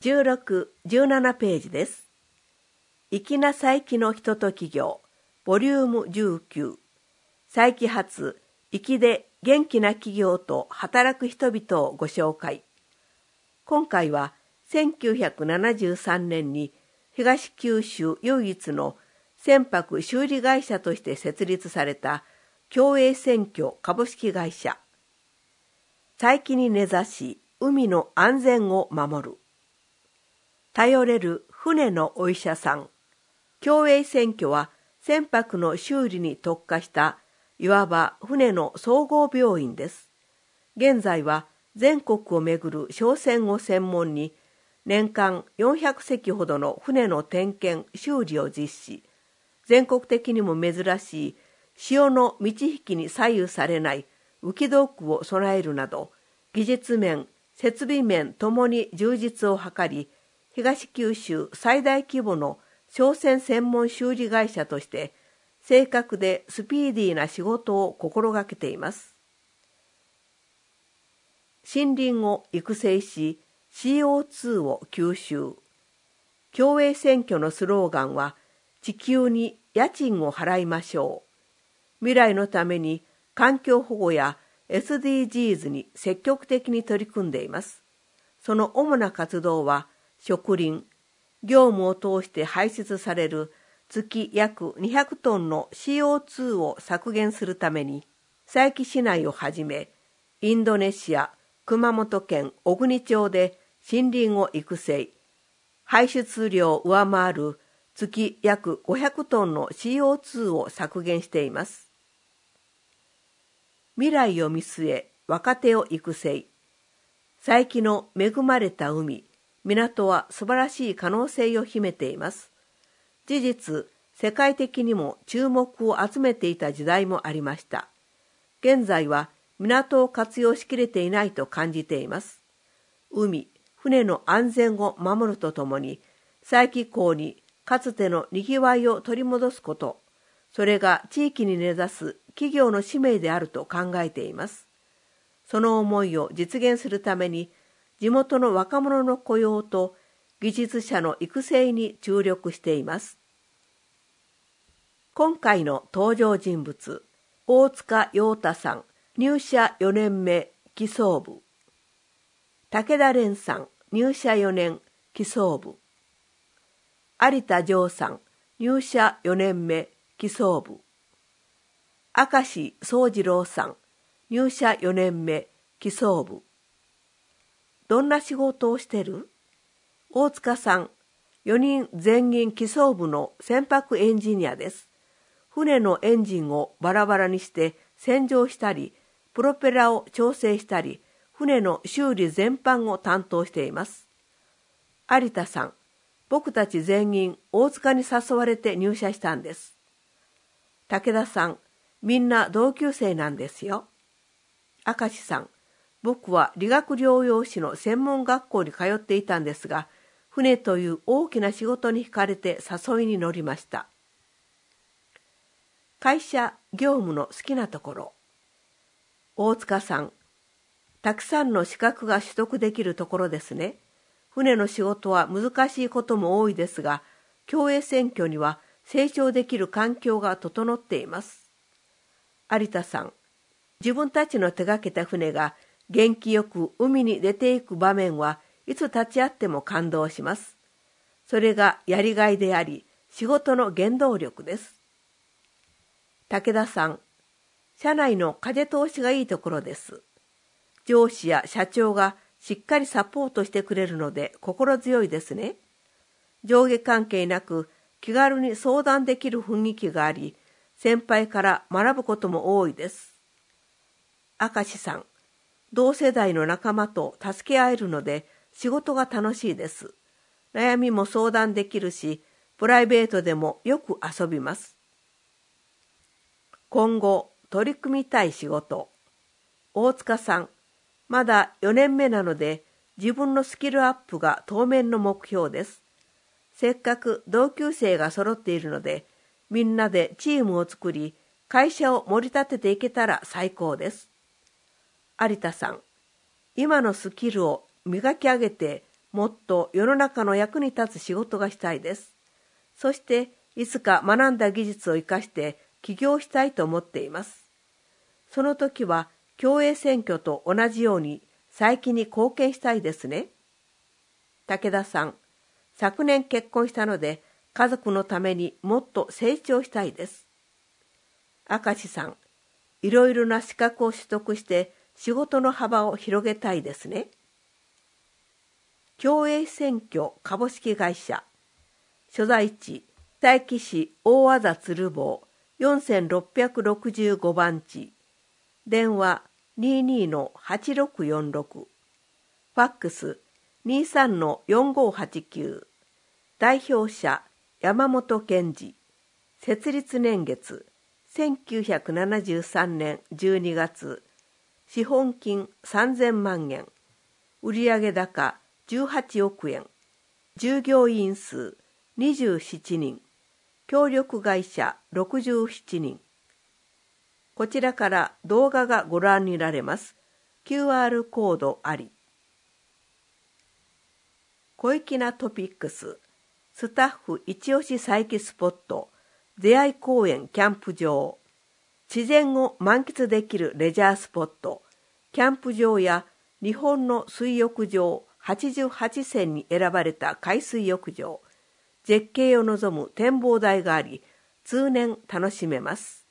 16、17ページです。粋な再起の人と企業、ボリューム19。再起発、粋で元気な企業と働く人々をご紹介。今回は1973年に東九州唯一の船舶修理会社として設立された共栄船協株式会社。再起に根ざし海の安全を守る。頼れる船のお医者さん。共栄船協は船舶の修理に特化したいわば船の総合病院です。現在は全国を巡る商船を専門に年間400隻ほどの船の点検・修理を実施。全国的にも珍しい潮の満ち引きに左右されない浮きドックを備えるなど、技術面、設備面ともに充実を図り、東九州最大規模の商船専門修理会社として、正確でスピーディーな仕事を心がけています。森林を育成し、CO2 を吸収。共栄選挙のスローガンは、地球に家賃を払いましょう。未来のために環境保護や SDGs に積極的に取り組んでいます。その主な活動は、植林、業務を通して排出される月約200トンの CO2 を削減するために、佐伯市内をはじめ、インドネシア、熊本県小国町で森林を育成、排出量を上回る月約500トンの CO2 を削減しています。未来を見据え、若手を育成。佐伯の恵まれた海、港は素晴らしい可能性を秘めています。事実、世界的にも注目を集めていた時代もありました。現在は港を活用しきれていないと感じています。海、船の安全を守るとともに、佐伯港にかつての賑わいを取り戻すこと、それが地域に根ざす企業の使命であると考えています。その思いを実現するために、地元の若者の雇用と技術者の育成に注力しています。今回の登場人物、大塚陽太さん、入社4年目、機装部。武田蓮さん、入社4年、機装部。有田城さん、入社4年目、機装部。明石宗次郎さん、入社4年目、機装部。どんな仕事をしてる？大塚さん、4人全員機装部の船舶エンジニアです。船のエンジンをバラバラにして洗浄したり、プロペラを調整したり、船の修理全般を担当しています。有田さん、僕たち全員大塚に誘われて入社したんです。武田さん、みんな同級生なんですよ。明石さん、僕は理学療養士の専門学校に通っていたんですが、船という大きな仕事に惹かれて誘いに乗りました。会社、業務の好きなところ。大塚さん、たくさんの資格が取得できるところですね。船の仕事は難しいことも多いですが、共栄選挙には成長できる環境が整っています。有田さん、自分たちの手がけた船が元気よく海に出ていく場面はいつ立ち会っても感動します。それがやりがいであり、仕事の原動力です。武田さん、社内の風通しがいいところです。上司や社長がしっかりサポートしてくれるので心強いですね。上下関係なく気軽に相談できる雰囲気があり、先輩から学ぶことも多いです。明石さん、同世代の仲間と助け合えるので仕事が楽しいです。悩みも相談できるし、プライベートでもよく遊びます。今後取り組みたい仕事。大塚さん、まだ4年目なので自分のスキルアップが当面の目標です。せっかく同級生が揃っているので、みんなでチームを作り、会社を盛り立てていけたら最高です。有田さん、今のスキルを磨き上げてもっと世の中の役に立つ仕事がしたいです。そしていつか学んだ技術を生かして起業したいと思っています。その時は共栄選挙と同じように再起に貢献したいですね。武田さん、昨年結婚したので家族のためにもっと成長したいです。明石さん、いろいろな資格を取得して仕事の幅を広げたいですね。共栄選挙株式会社、所在地、佐伯市大字鶴房4665番地、電話 22-8646、ファックス 23-4589、代表者山本健二、設立年月1973年12月、資本金3000万円、売上高18億円、従業員数27人、協力会社67人。こちらから動画がご覧になれます。QR コードあり。小粋なトピックス、スタッフ一押し再起スポット、出会い公園キャンプ場、自然を満喫できるレジャースポット、キャンプ場や日本の水浴場88選に選ばれた海水浴場、絶景を望む展望台があり、通年楽しめます。